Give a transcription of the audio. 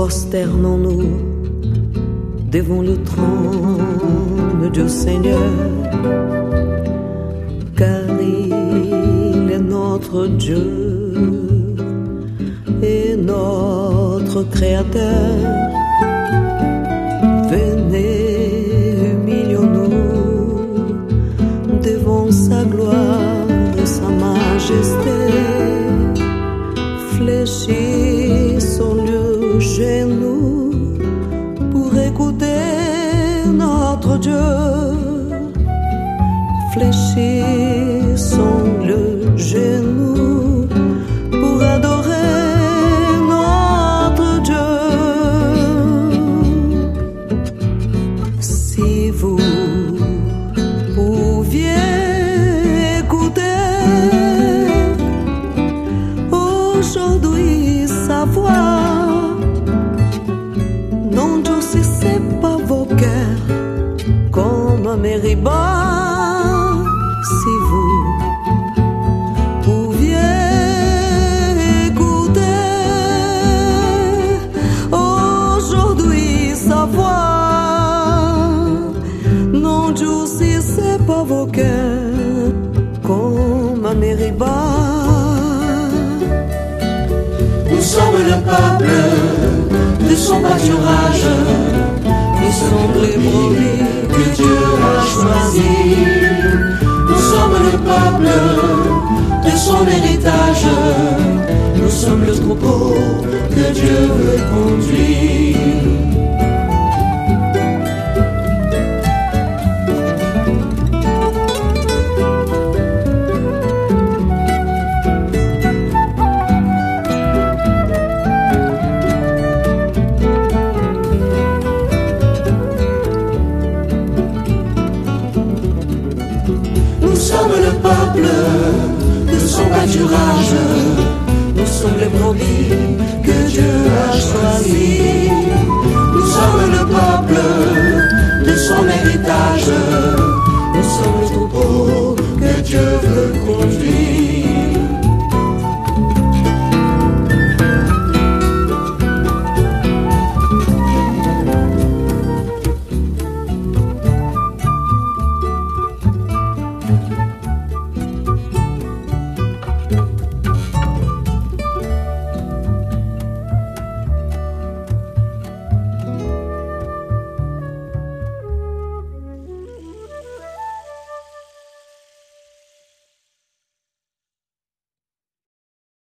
prosternons-nous devant le trône du Seigneur, car il est notre Dieu et notre Créateur. Venez, humilions-nous devant sa gloire et sa majesté. Fléchissons le genou pour écouter notre Dieu. Fléchissons le genou pour adorer notre Dieu. Si vous pouviez écouter aujourd'hui sa voix, n'endurcissez pas vos cœurs comme un Mériba. Si vous pouviez écouter aujourd'hui sa voix, n'endurcissez pas vos cœurs comme un Mériba. Nous sommes le peuple de son pâturage, Nous sommes les brebis que Dieu a choisi. Nous sommes le peuple de son héritage, nous sommes le troupeau que Dieu veut conduire. Nous sommes le peuple de son pâturage, Nous sommes les brebis que Dieu a choisi. Nous sommes le peuple de son héritage,